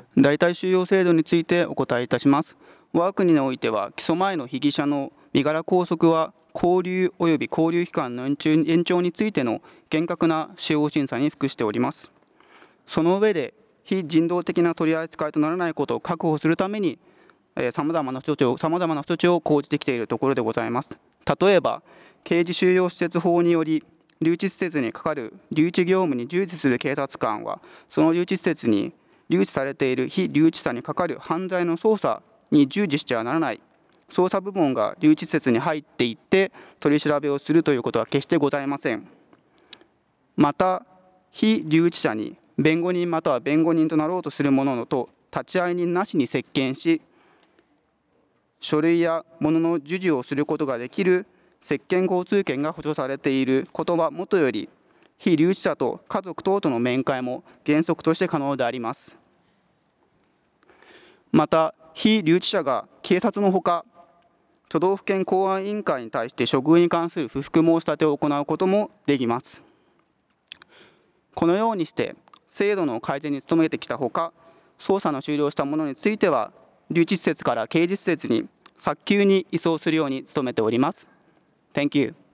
代替収容制度についてお答えいたします。我が国においては、起訴前の被疑者の身柄拘束は、勾留及び勾留期間の延長についての厳格な司法審査に服しております。その上で、非人道的な取り扱いとならないことを確保するために、さまざまな措置を講じてきているところでございます。例えば、刑事収容施設法により、留置施設にかかる留置業務に従事する警察官は、その留置施設に留置されている被留置者にかかる犯罪の捜査に従事してはならない、捜査部門が留置施設に入っていって取り調べをするということは決してございません。また、被留置者に弁護人または弁護人となろうとする者と立会人なしに接見し、書類や物の授受をすることができる接見交通権が保障されていることはもとより、被留置者と家族等との面会も原則として可能であります。また、被留置者が警察のほか、都道府県公安委員会に対して処遇に関する不服申し立てを行うこともできます。このようにして、制度の改善に努めてきたほか、捜査の終了した者については、留置施設から刑事施設に早急に移送するように努めております。Thank you.